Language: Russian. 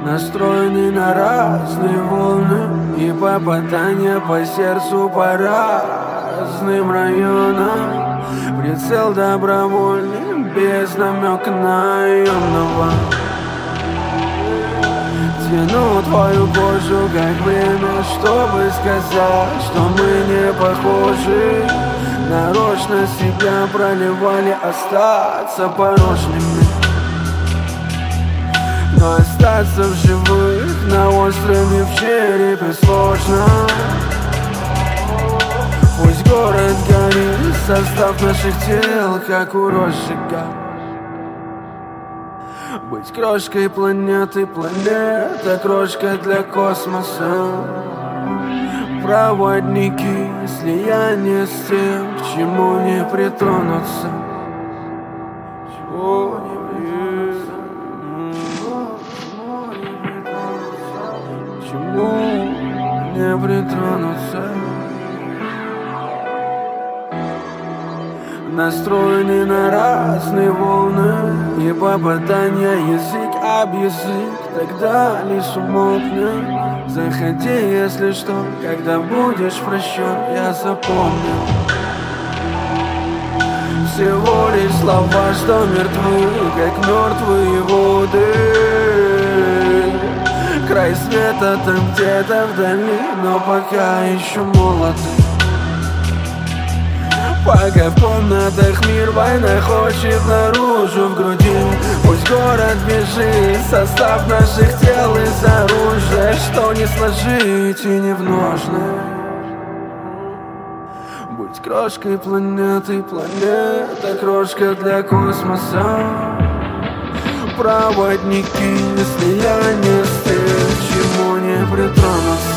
настроены на разные волны и попадания по сердцу по разным районам. Прицел добровольный, без намека на наемного. Тяну твою кожу как время, чтобы сказать, что мы не похожи. Нарочно себя проливали, остаться порожними. Но остаться в живых на острове в черепе сложно. Пусть город горит, состав наших тел, как у розжига. Быть крошкой планеты, планета крошка для космоса. Проводники, слияние с тем, к чему не притронуться. Чего не притронуться. Настроены на разные волны и попадания язык об язык. Тогда лишь умолкнем. Заходи, если что, когда будешь прощен, я запомню. Всего лишь слова, что мертвы, как мертвые воды. Край света там где-то вдали, но пока еще молоды. Пока в комнатах мир, война хочет наружу в груди. Пусть город бежит, состав наших тел из оружия, что не сложить и не в ножны. Будь крошкой планеты, планета крошка для космоса. Проводники, слияние с тем, к чему не притронуться.